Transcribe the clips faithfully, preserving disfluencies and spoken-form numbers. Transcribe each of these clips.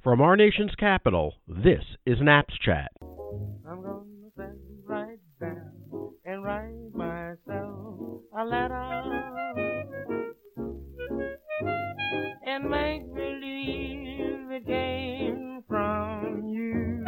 From our nation's capital, this is Naps Chat. I'm gonna sit right down and write myself a letter and make believe it came from you.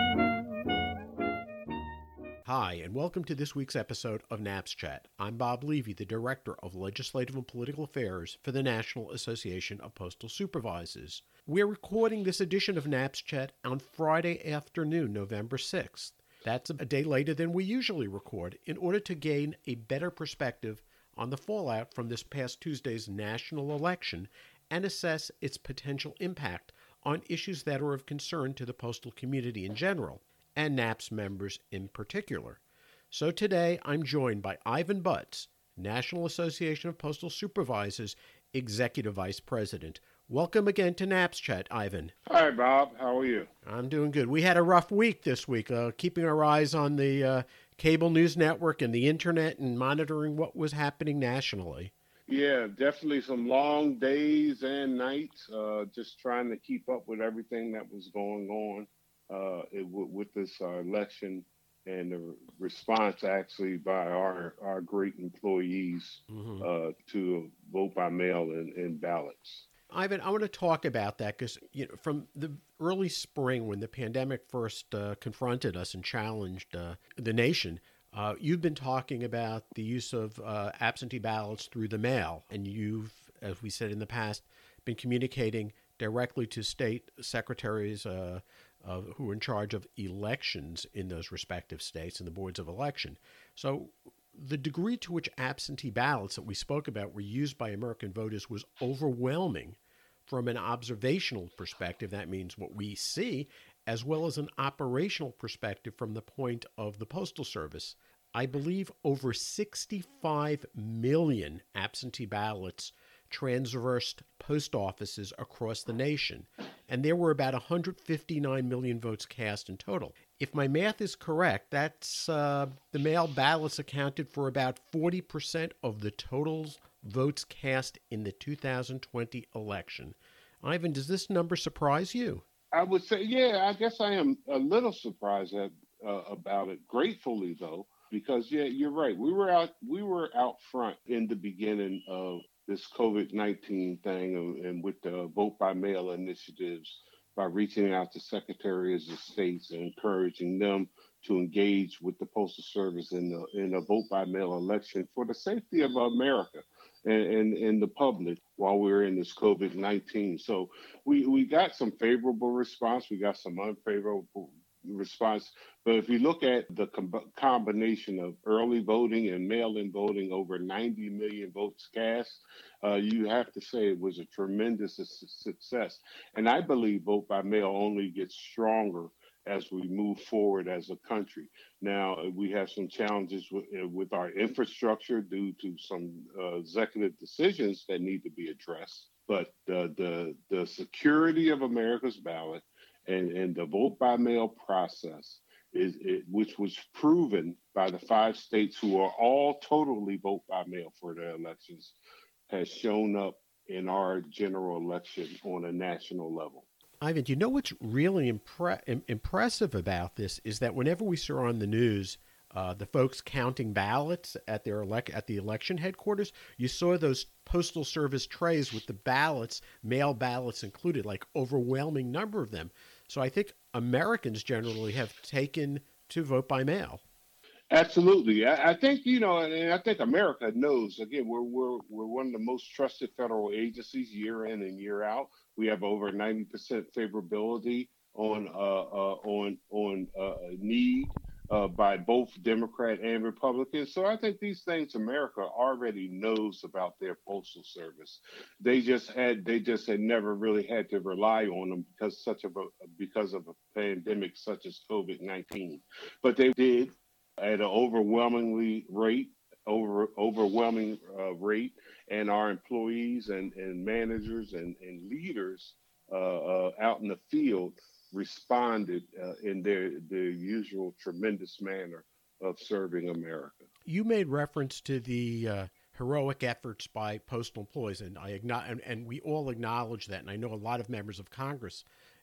Hi, and welcome to this week's episode of Naps Chat. I'm Bob Levy, the Director of Legislative and Political Affairs for the National Association of Postal Supervisors. We're recording this edition of Naps Chat on Friday afternoon, November sixth. That's a day later than we usually record in order to gain a better perspective on the fallout from this past Tuesday's national election and assess its potential impact on issues that are of concern to the postal community in general, and NAPS members in particular. So today I'm joined by Ivan Butts, National Association of Postal Supervisors Executive Vice President. Welcome again to Naps Chat, Ivan. Hi, Bob. How are you? I'm doing good. We had a rough week this week, uh, keeping our eyes on the uh, cable news network and the internet and monitoring what was happening nationally. Yeah, definitely some long days and nights, uh, just trying to keep up with everything that was going on uh, it, with this uh, election and the response actually by our, our great employees mm-hmm. uh, to vote by mail and, and ballots. Ivan, I want to talk about that because you know, from the early spring when the pandemic first uh, confronted us and challenged uh, the nation, uh, you've been talking about the use of uh, absentee ballots through the mail. And you've, as we said in the past, been communicating directly to state secretaries uh, uh, who are in charge of elections in those respective states and the boards of election. So the degree to which absentee ballots that we spoke about were used by American voters was overwhelming from an observational perspective. That means what we see, as well as an operational perspective from the point of the Postal Service. I believe over sixty-five million absentee ballots transversed post offices across the nation, and there were about one hundred fifty-nine million votes cast in total. If my math is correct, that's uh, the mail ballots accounted for about forty percent of the total votes cast in the two thousand twenty election. Ivan, does this number surprise you? I would say, yeah, I guess I am a little surprised at, uh, about it. Gratefully, though, because, yeah, you're right. We were out, we were out front in the beginning of this COVID nineteen thing and, and with the vote by mail initiatives by reaching out to secretaries of states and encouraging them to engage with the Postal Service in the in a vote by mail election for the safety of America and, and, and the public while we were in this COVID nineteen. So we, we got some favorable response. We got some unfavorable response. But if you look at the com- combination of early voting and mail-in voting, over ninety million votes cast, uh, you have to say it was a tremendous su- success. And I believe vote by mail only gets stronger as we move forward as a country. Now, we have some challenges with, with our infrastructure due to some uh, executive decisions that need to be addressed. But uh, the the security of America's ballot and, and the vote by mail process, is it, which was proven by the five states who are all totally vote by mail for their elections, has shown up in our general election on a national level. Ivan, do you know what's really impre- impressive about this is that whenever we saw on the news uh, the folks counting ballots at their elec- at the election headquarters, you saw those Postal Service trays with the ballots, mail ballots included, like overwhelming number of them. So I think Americans generally have taken to vote by mail. Absolutely. I, I think, you know, and I think America knows, again, we're, we're, we're one of the most trusted federal agencies year in and year out. We have over ninety percent favorability on, uh, uh, on, on uh, need uh, by both Democrat and Republicans. So I think these things America already knows about their postal service. They just had, they just had never really had to rely on them because such of a, because of a pandemic such as COVID nineteen. But they did at an overwhelmingly rate, over overwhelming uh, rate, and our employees and, and managers and, and leaders uh, uh, out in the field responded uh, in their their usual tremendous manner of serving America. You made reference to the uh, heroic efforts by postal employees, and I and, and we all acknowledge that, and I know a lot of members of Congress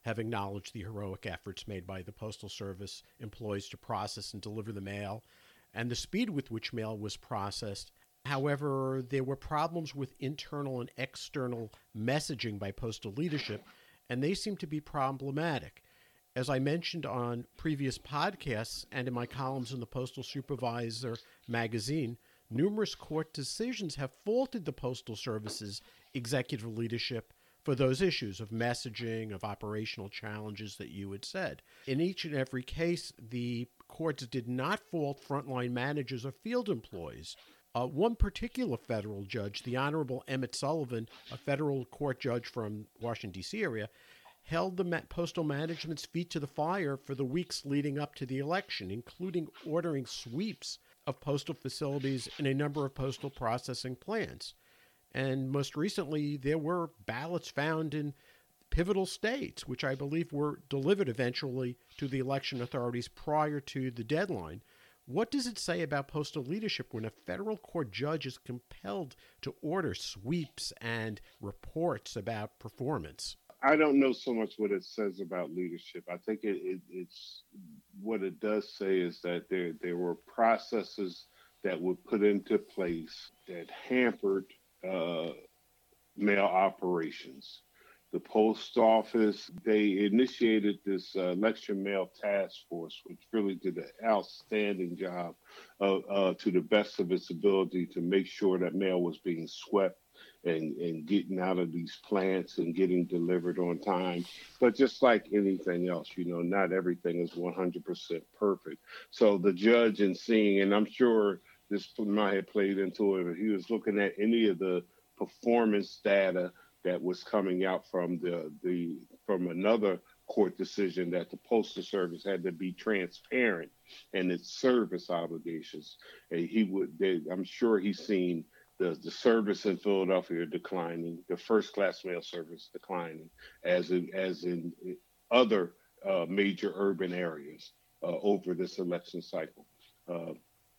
have acknowledged the heroic efforts made by the Postal Service employees to process and deliver the mail and the speed with which mail was processed. However, there were problems with internal and external messaging by postal leadership, and they seem to be problematic. As I mentioned on previous podcasts and in my columns in the Postal Supervisor magazine, numerous court decisions have faulted the Postal Service's executive leadership for those issues of messaging, of operational challenges that you had said. In each and every case, the courts did not fault frontline managers or field employees. Uh, one particular federal judge, the Honorable Emmett Sullivan, a federal court judge from Washington, D C area, held the ma- postal management's feet to the fire for the weeks leading up to the election, including ordering sweeps of postal facilities in a number of postal processing plants. And most recently, there were ballots found in pivotal states, which I believe were delivered eventually to the election authorities prior to the deadline. What does it say about postal leadership when a federal court judge is compelled to order sweeps and reports about performance? I don't know so much what it says about leadership. I think it, it, it's what it does say is that there there were processes that were put into place that hampered uh, mail operations. The post office, they initiated this uh, election mail task force, which really did an outstanding job uh, uh, to the best of its ability to make sure that mail was being swept and, and getting out of these plants and getting delivered on time. But just like anything else, you know, not everything is one hundred percent perfect. So the judge in seeing, and I'm sure this might have played into it, he was looking at any of the performance data that was coming out from the, the from another court decision that the Postal Service had to be transparent in its service obligations. And he would, they, I'm sure he's seen the, the service in Philadelphia declining, the first class mail service declining, as in, as in other uh, major urban areas uh, over this election cycle. Uh,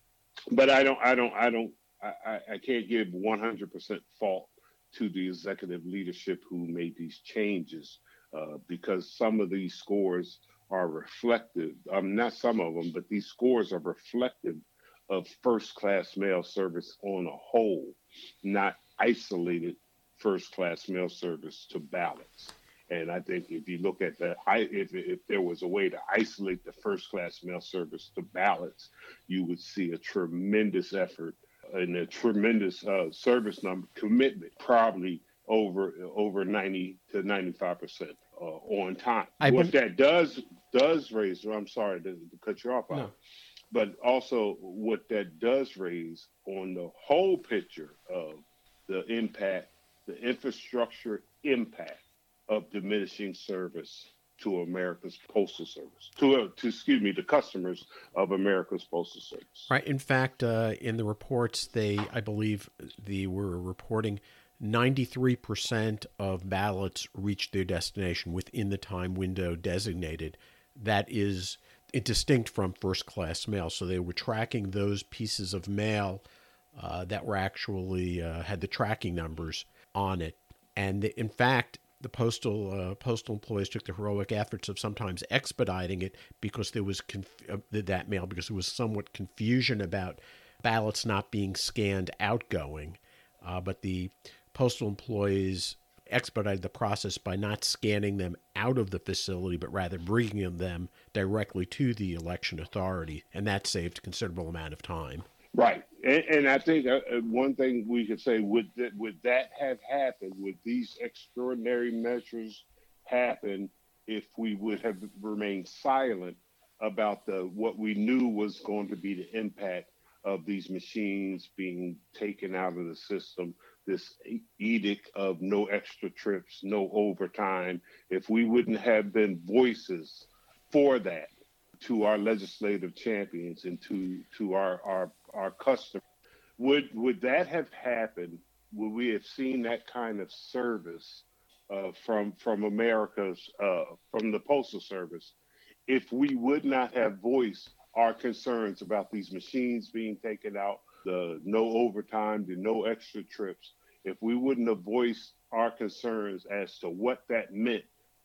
but I don't, I don't, I don't, I, I can't give one hundred percent fault to the executive leadership who made these changes, uh, because some of these scores are reflective, um, not some of them, but these scores are reflective of first-class mail service on a whole, not isolated first-class mail service to ballots. And I think if you look at the, if, if there was a way to isolate the first-class mail service to ballots, you would see a tremendous effort and a tremendous uh, service number commitment, probably over over ninety to ninety-five percent uh, on time. I what been... that does does raise, I'm sorry to, to cut you off, no. But also what that does raise on the whole picture of the impact, the infrastructure impact of diminishing service to America's Postal Service, to, uh, to excuse me, the customers of America's Postal Service. Right. In fact, uh, in the reports, they, I believe, they were reporting ninety-three percent of ballots reached their destination within the time window designated. That is distinct from first-class mail. So they were tracking those pieces of mail uh, that were actually uh, had the tracking numbers on it. And in fact, the postal uh, postal employees took the heroic efforts of sometimes expediting it because there was conf- uh, that mail because there was somewhat confusion about ballots not being scanned outgoing. Uh, but the postal employees expedited the process by not scanning them out of the facility, but rather bringing them directly to the election authority, and that saved a considerable amount of time. Right. And, and I think uh, one thing we could say, would that, would that have happened, would these extraordinary measures happen if we would have remained silent about the what we knew was going to be the impact of these machines being taken out of the system, this edict of no extra trips, no overtime? If we wouldn't have been voices for that to our legislative champions and to to our our, our customers, would would that have happened? Would we have seen that kind of service uh, from from America's uh, from the Postal Service if we would not have voiced our concerns about these machines being taken out, the no overtime, the no extra trips? If we wouldn't have voiced our concerns as to what that meant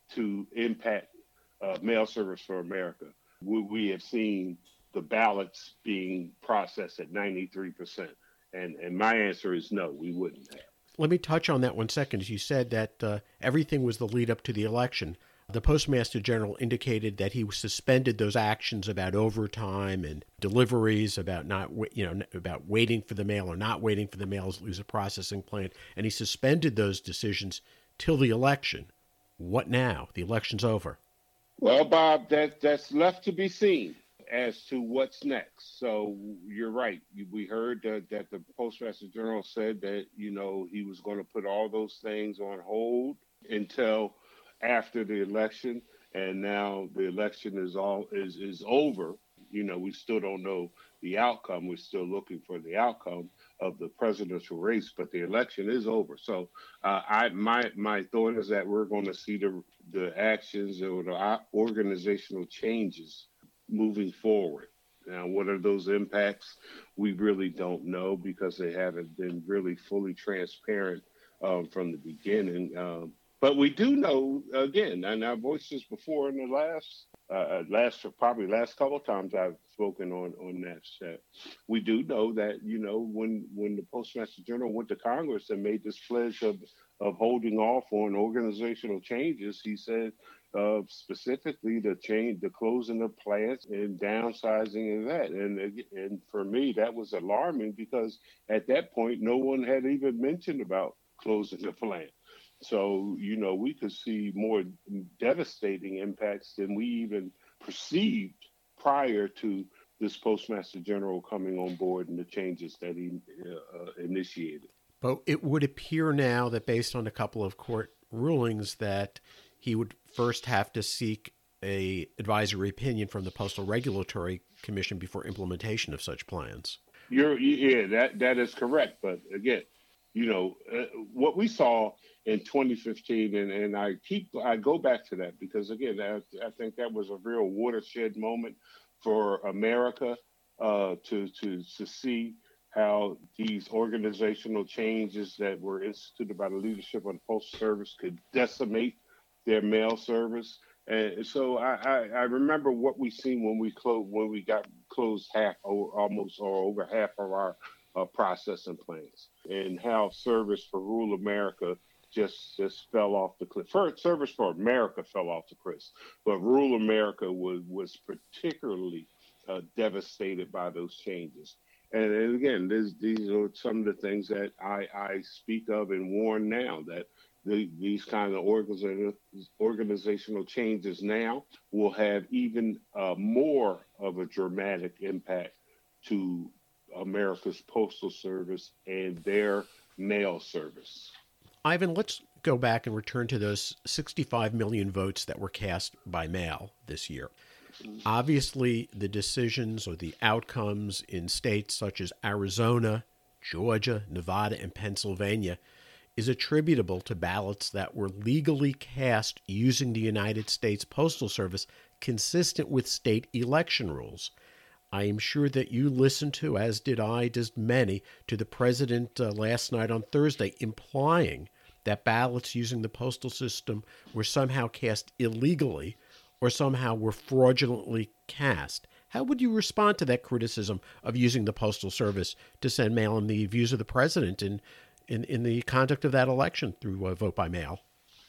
to impact uh, mail service for America. We, we have seen the ballots being processed at ninety-three percent. And, and my answer is no, we wouldn't have. Let me touch on that one second. As you said that uh, everything was the lead up to the election. The Postmaster General indicated that he suspended those actions about overtime and deliveries, about not, you know, about waiting for the mail or not waiting for the mail as lose a processing plant, and he suspended those decisions till the election. What now? The election's over. Well, Bob, that that's left to be seen as to what's next. So you're right. We heard that, that the Postmaster General said that, you know, he was going to put all those things on hold until after the election, and now the election is all is is over. You know, we still don't know the outcome. We're still looking for the outcome of the presidential race, but the election is over. So, uh, I my my thought is that we're going to see the the actions or the organizational changes moving forward. Now, what are those impacts? We really don't know because they haven't been really fully transparent um, from the beginning. Um, But we do know, again, and I've voiced this before in the last, uh, last probably last couple of times I've spoken on on that chat. We do know that, you know, when when the Postmaster General went to Congress and made this pledge of of holding off on organizational changes, he said uh, specifically the change, the closing of plants and downsizing of that. And and for me, that was alarming because at that point, no one had even mentioned about closing the plant. So, you know, we could see more devastating impacts than we even perceived prior to this Postmaster General coming on board and the changes that he uh, initiated. But it would appear now that based on a couple of court rulings that he would first have to seek a advisory opinion from the Postal Regulatory Commission before implementation of such plans. You're, yeah, that, that is correct. But again, you know, uh, what we saw in twenty fifteen, and, and I keep I go back to that because, again, I, I think that was a real watershed moment for America uh, to, to, to see how these organizational changes that were instituted by the leadership of the Postal Service could decimate their mail service. And so I, I, I remember what we seen when we closed when we got closed half or almost or over half of our uh, processing plants, and how service for rural America just just fell off the cliff. First, service for America fell off the cliff, but rural America was was particularly uh, devastated by those changes. And, and again, this, these are some of the things that I, I speak of and warn now, that the, these kind of organizational organizational changes now will have even uh, more of a dramatic impact to America's Postal Service and their mail service. Ivan, let's go back and return to those sixty-five million votes that were cast by mail this year. Obviously, the decisions or the outcomes in states such as Arizona, Georgia, Nevada, and Pennsylvania is attributable to ballots that were legally cast using the United States Postal Service consistent with state election rules. I am sure that you listened to, as did I, just many, to the president uh, last night on Thursday, implying that ballots using the postal system were somehow cast illegally or somehow were fraudulently cast. How would you respond to that criticism of using the Postal Service to send mail in the views of the president in, in, in the conduct of that election through uh, vote by mail?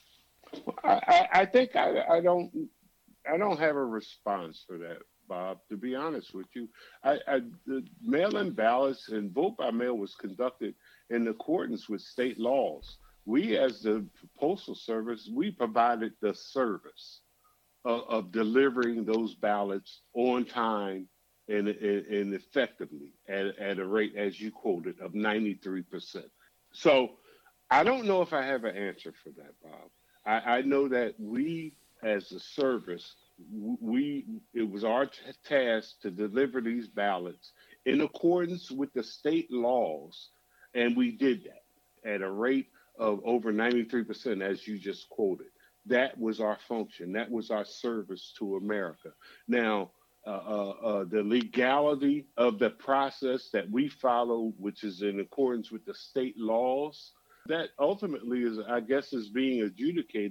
I, I think I, I don't I don't have a response for that, Bob, to be honest with you. I, I, the mail-in ballots and vote by mail was conducted in accordance with state laws. We, as the Postal Service, we provided the service of, of delivering those ballots on time and, and, and effectively at, at a rate, as you quoted, of ninety-three percent. So I don't know if I have an answer for that, Bob. I, I know that we, as a service, we it was our t- task to deliver these ballots in accordance with the state laws, and we did that at a rate of over ninety-three percent, as you just quoted. That was our function. That was our service to America. Now, uh, uh, uh, the legality of the process that we follow, which is in accordance with the state laws, that ultimately is, I guess, is being adjudicated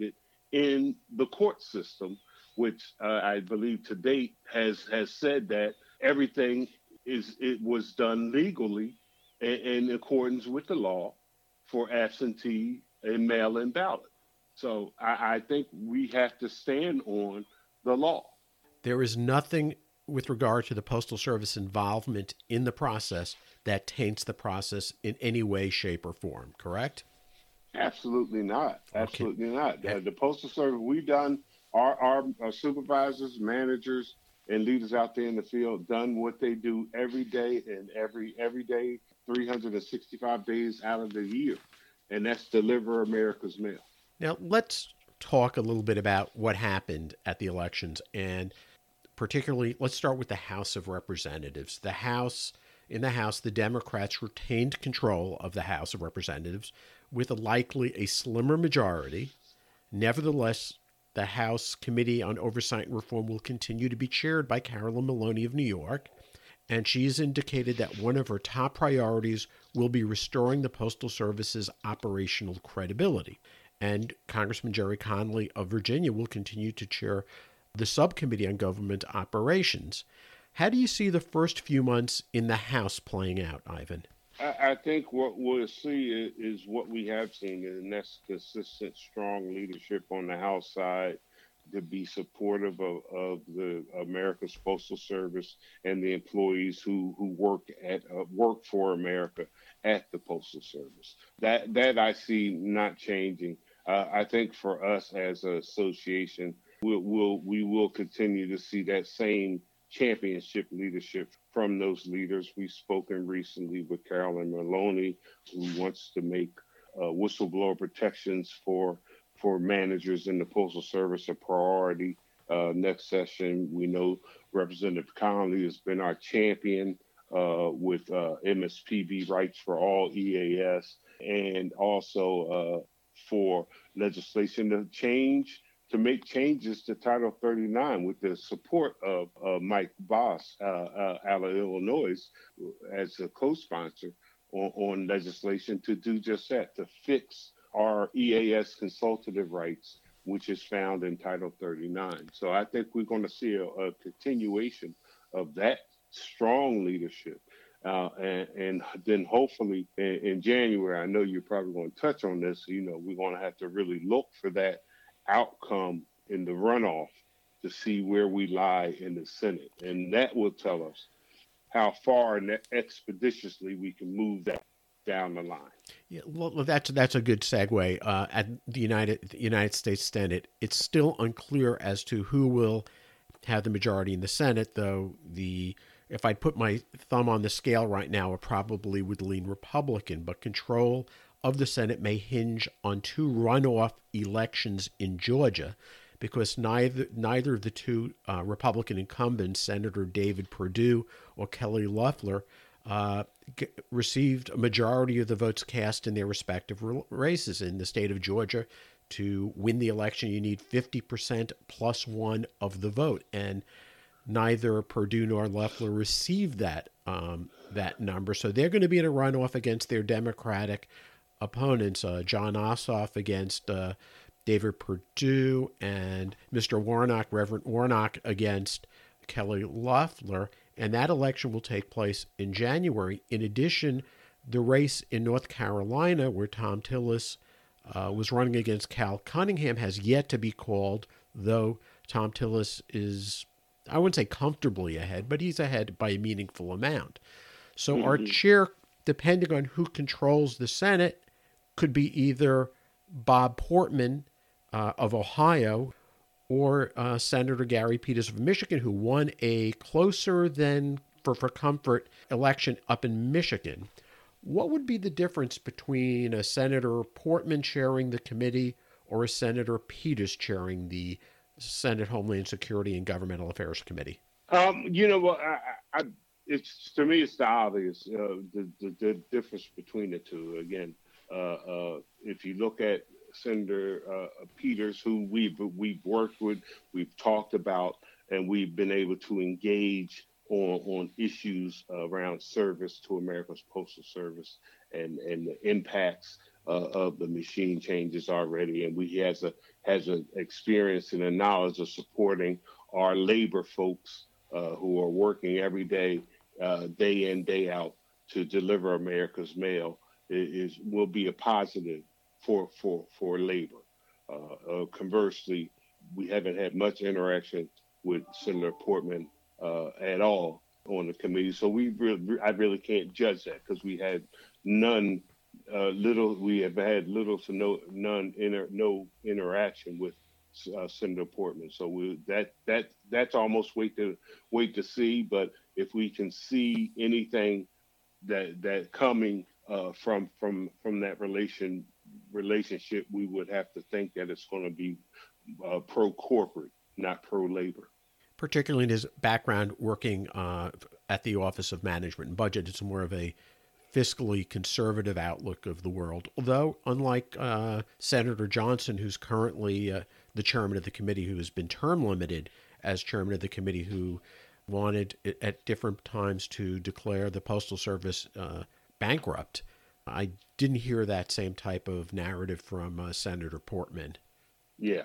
in the court system, which uh, I believe to date has has said that everything is it was done legally in, in accordance with the law for absentee and mail-in ballot. So I, I think we have to stand on the law. There is nothing with regard to the Postal Service involvement in the process that taints the process in any way, shape, or form, correct? Absolutely not. Absolutely Okay. not. Uh, the Postal Service, we've done, our, our, our supervisors, managers, and leaders out there in the field done what they do every day and every every day, three hundred sixty-five days out of the year, and that's deliver America's mail. Now, let's talk a little bit about what happened at the elections, and particularly, let's start with the House of Representatives. The House, in the House, the Democrats retained control of the House of Representatives with a likely a slimmer majority. Nevertheless, the House Committee on Oversight and Reform will continue to be chaired by Carolyn Maloney of New York, and she's indicated that one of her top priorities will be restoring the Postal Service's operational credibility. And Congressman Jerry Connolly of Virginia will continue to chair the Subcommittee on Government Operations. How do you see the first few months in the House playing out, Ivan? I, I think what we'll see is, is what we have seen, and that's consistent, strong leadership on the House side to be supportive of, of the America's Postal Service and the employees who, who work at uh, work for America at the Postal Service. That that I see not changing. Uh, I think for us as an association, we'll, we'll we will continue to see that same championship leadership from those leaders. We've spoken recently with Carolyn Maloney, who wants to make uh, whistleblower protections for for managers in the Postal Service a priority. Uh, next session, we know Representative Connolly has been our champion uh, with uh, M S P B rights for all E A S, and also uh, for legislation to change, to make changes to Title thirty-nine with the support of uh, Mike Boss uh, uh, out of Illinois as a co-sponsor on, on legislation to do just that, to fix our E A S consultative rights, which is found in Title thirty-nine. So I think we're going to see a, a continuation of that strong leadership. Uh, and, and then hopefully in, in January, I know you're probably going to touch on this, you know, we're going to have to really look for that outcome in the runoff to see where we lie in the Senate. And that will tell us how far and expeditiously we can move that down the line. Yeah, well, that's that's a good segue. Uh, at the United the United States Senate, it's still unclear as to who will have the majority in the Senate, though the if I'd put my thumb on the scale right now, it probably would lean Republican, but control of the Senate may hinge on two runoff elections in Georgia, because neither neither of the two uh, Republican incumbents, Senator David Perdue or Kelly Loeffler, uh, g- received a majority of the votes cast in their respective r- races. In the state of Georgia, to win the election, you need fifty percent plus one of the vote, and neither Perdue nor Loeffler received that um, that number, so they're going to be in a runoff against their Democratic opponents, uh, John Ossoff against uh, David Perdue, and Mister Warnock, Reverend Warnock, against Kelly Loeffler, and that election will take place in January. In addition, the race in North Carolina, where Thom Tillis uh, was running against Cal Cunningham, has yet to be called, though Thom Tillis is, I wouldn't say comfortably ahead, but he's ahead by a meaningful amount. So mm-hmm. our chair, depending on who controls the Senate, could be either Bob Portman uh, of Ohio or uh, Senator Gary Peters of Michigan, who won a closer than for, for comfort election up in Michigan. What would be the difference between a Senator Portman chairing the committee or a Senator Peters chairing the Senate Homeland Security and Governmental Affairs Committee? Um, you know what? I, I, it's to me, it's the obvious uh, the, the the difference between the two. Again, uh, uh, if you look at Senator uh, Peters, who we've we've worked with, we've talked about, and we've been able to engage on on issues around service to America's Postal Service and and the impacts uh, of the machine changes already, and we has a has an experience and a knowledge of supporting our labor folks uh, who are working every day, uh, day in day out to deliver America's mail is, is will be a positive for for for labor. Uh, uh, conversely, we haven't had much interaction with Senator Portman uh, at all on the committee, so we really, I really can't judge that because we had none, uh, little, we have had little to no none inter, no interaction with uh, Senator Portman. So we, that that that's almost wait to wait to see. But if we can see anything that that coming uh, from from from that relation relationship, we would have to think that it's going to be uh, pro corporate, not pro labor. Particularly in his background working uh, at the Office of Management and Budget, it's more of a fiscally conservative outlook of the world. Although, unlike uh, Senator Johnson, who's currently uh, the chairman of the committee, who has been term limited as chairman of the committee, who wanted at different times to declare the Postal Service uh, bankrupt, I didn't hear that same type of narrative from uh, Senator Portman. Yeah.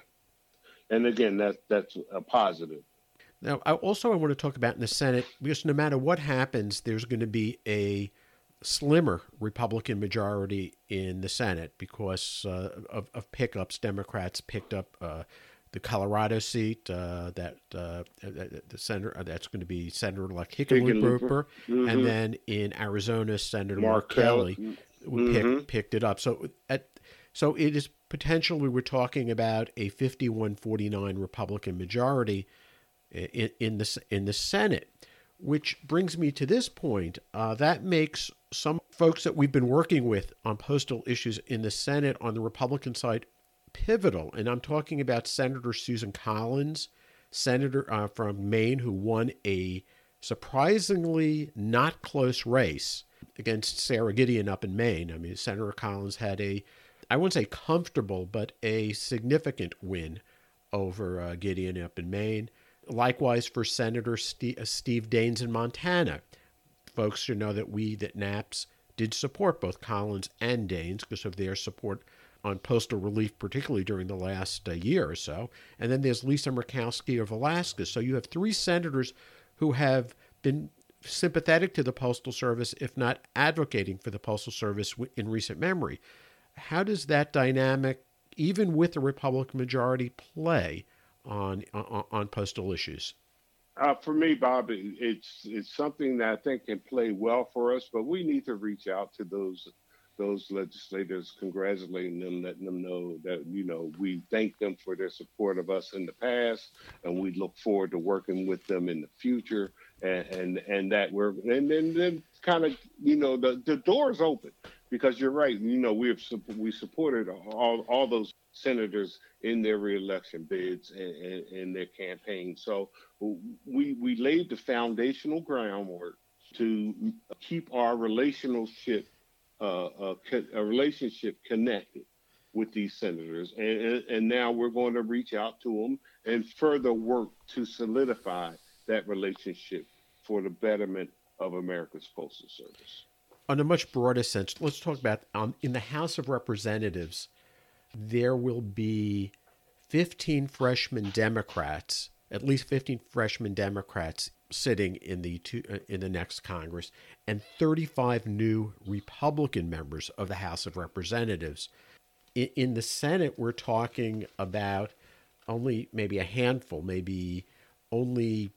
And again, that, that's a positive. Now, I also I want to talk about in the Senate, because no matter what happens, there's going to be a slimmer Republican majority in the Senate because uh, of, of pickups. Democrats picked up uh, the Colorado seat uh, that uh, the senator that's going to be Senator-elect Hickenlooper, mm-hmm. and then in Arizona, Senator Mark, Mark Kelly, Kelly mm-hmm. pick, picked it up. So at so it is potentially we're talking about a fifty-one forty-nine Republican majority in, in the in the Senate. Which brings me to this point. Uh, that makes some folks that we've been working with on postal issues in the Senate on the Republican side pivotal. And I'm talking about Senator Susan Collins, senator uh, from Maine, who won a surprisingly not close race against Sarah Gideon up in Maine. I mean, Senator Collins had a, I wouldn't say comfortable, but a significant win over uh, Gideon up in Maine. Likewise for Senator Steve, Steve Daines in Montana. Folks should know that we, that NAPS, did support both Collins and Daines because of their support on postal relief, particularly during the last uh, year or so. And then there's Lisa Murkowski of Alaska. So you have three senators who have been sympathetic to the Postal Service, if not advocating for the Postal Service in recent memory. How does that dynamic, even with the Republican majority, play on on, on postal issues? Uh, for me, Bob, it, it's it's something that I think can play well for us, but we need to reach out to those those legislators, congratulating them, letting them know that, you know, we thank them for their support of us in the past, and we look forward to working with them in the future, and and, and that we're, and then, then kind of, you know, the, the door's open, because you're right, you know, we've we supported all, all those senators in their reelection bids and, and, and their campaigns. So we, we laid the foundational groundwork to keep our relationship Uh, a, a relationship connected with these senators, and, and now we're going to reach out to them and further work to solidify that relationship for the betterment of America's Postal Service. On a much broader sense, let's talk about um, in the House of Representatives, there will be fifteen freshman Democrats, at least fifteen freshman Democrats sitting in the two, uh, in the next Congress, and thirty-five new Republican members of the House of Representatives. In, in the Senate, we're talking about only maybe a handful, maybe only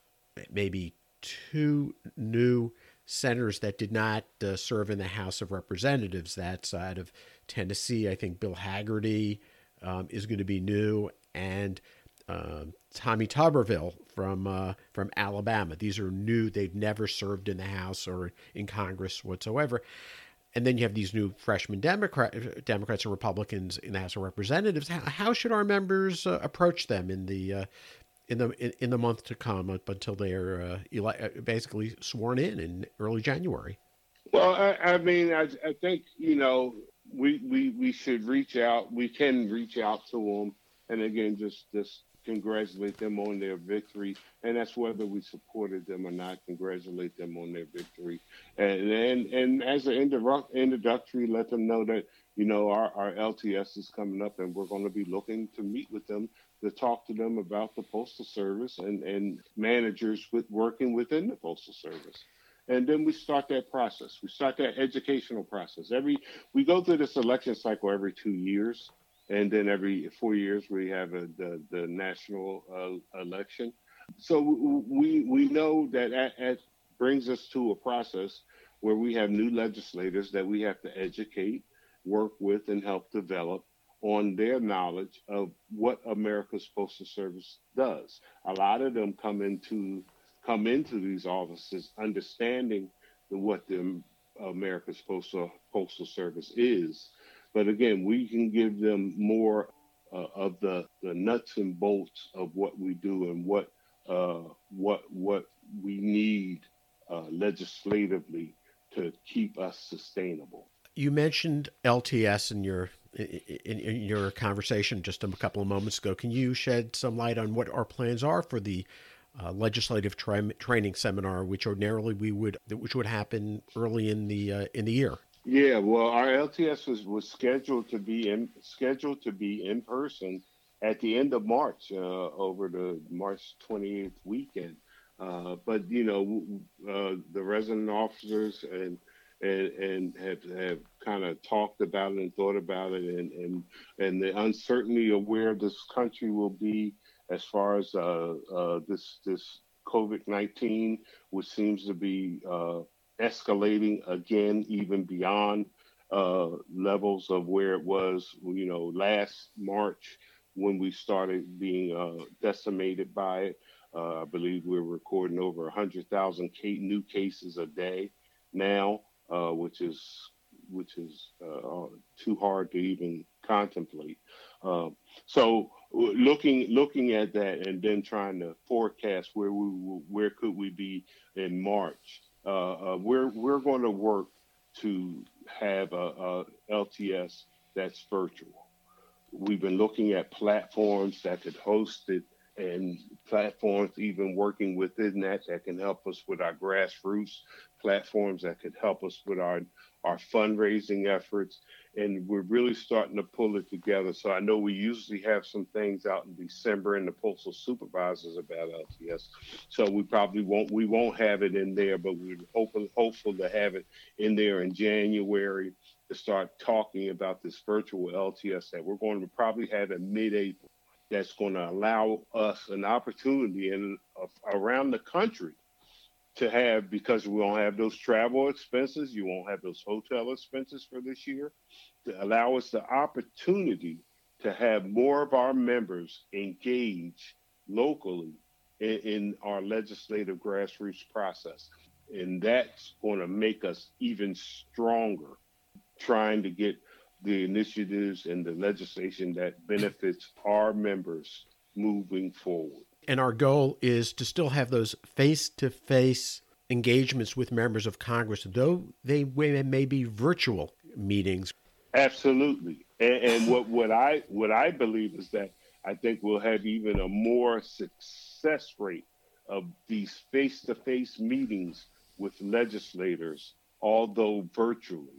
maybe two new senators that did not uh, serve in the House of Representatives. That's out of Tennessee. I think Bill Hagerty um, is going to be new, and Uh, Tommy Tuberville from uh, from Alabama. These are new. They've never served in the House or in Congress whatsoever. And then you have these new freshman Democrat, Democrats and Republicans in the House of Representatives. How, how should our members uh, approach them in the uh, in the in, in the month to come up until they are uh, eli- basically sworn in in early January? Well, I, I mean, I, I think, you know, we, we we should reach out. We can reach out to them, and again, just just. congratulate them on their victory, and that's whether we supported them or not. Congratulate them on their victory, and and, and as an introductory, let them know that you know, our, our L T S is coming up, and we're going to be looking to meet with them to talk to them about the Postal Service and, and managers with working within the Postal Service. And then we start that process. We start that educational process. Every we go through this election cycle every two years, and then every four years we have a, the the national uh, election. So we we know that that, that brings us to a process where we have new legislators that we have to educate, work with, and help develop on their knowledge of what America's Postal Service does. A lot of them come into come into these offices understanding the, what the America's Postal Postal Service is. But again, we can give them more uh, of the, the nuts and bolts of what we do and what uh, what what we need uh, legislatively to keep us sustainable. You mentioned L T S in your in, in your conversation just a couple of moments ago. Can you shed some light on what our plans are for the uh, legislative tra- training seminar, which ordinarily we would which would happen early in the uh, in the year? Yeah, well, our L T S was, was scheduled to be in scheduled to be in person at the end of March, uh, over the March twenty-eighth weekend. Uh, but you know, uh, the resident officers and and, and have have kind of talked about it and thought about it, and and and the uncertainty of where this country will be as far as uh, uh, this this COVID nineteen, which seems to be uh, escalating again, even beyond uh, levels of where it was, you know, last March when we started being uh, decimated by it. Uh, I believe we're recording over one hundred thousand ca- new cases a day now, uh, which is which is uh, too hard to even contemplate. Uh, so looking looking at that and then trying to forecast where we where could we be in March. Uh, uh, we're we're going to work to have a, a L T S that's virtual. We've been looking at platforms that could host it, and platforms even working within that that can help us with our grassroots, platforms that could help us with our our fundraising efforts. And we're really starting to pull it together. So I know we usually have some things out in December in the postal supervisors about L T S. So we probably won't we won't have it in there, but we're hopeful hopeful to have it in there in January to start talking about this virtual L T S that we're going to probably have in mid-April. That's going to allow us an opportunity in uh, around the country to have, because we won't have those travel expenses, you won't have those hotel expenses for this year, to allow us the opportunity to have more of our members engage locally in, in our legislative grassroots process. And that's going to make us even stronger trying to get the initiatives and the legislation that benefits our members moving forward. And our goal is to still have those face-to-face engagements with members of Congress, though they may be virtual meetings. Absolutely. And, and what, what I what I believe is that I think we'll have even a more success rate of these face-to-face meetings with legislators, although virtually,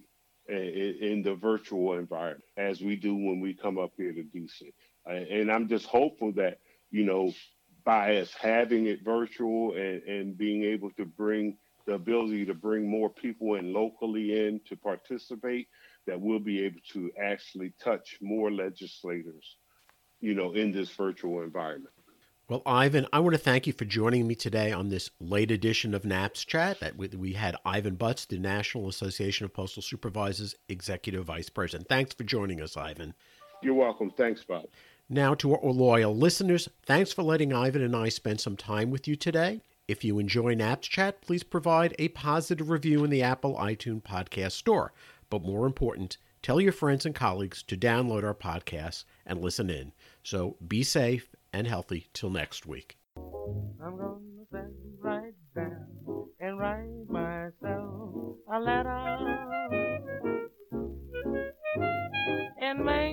in the virtual environment, as we do when we come up here to D C. And I'm just hopeful that, you know, by us having it virtual and, and being able to bring the ability to bring more people in locally in to participate, that we'll be able to actually touch more legislators, you know, in this virtual environment. Well, Ivan, I want to thank you for joining me today on this late edition of NAPS Chat. That we had Ivan Butts, the National Association of Postal Supervisors Executive Vice President. Thanks for joining us, Ivan. You're welcome. Thanks, Bob. Now, to our loyal listeners, thanks for letting Ivan and I spend some time with you today. If you enjoy NAPS Chat, please provide a positive review in the Apple iTunes podcast store. But more important, tell your friends and colleagues to download our podcasts and listen in. So be safe and healthy till next week. I'm gonna sit right down and write myself a letter and make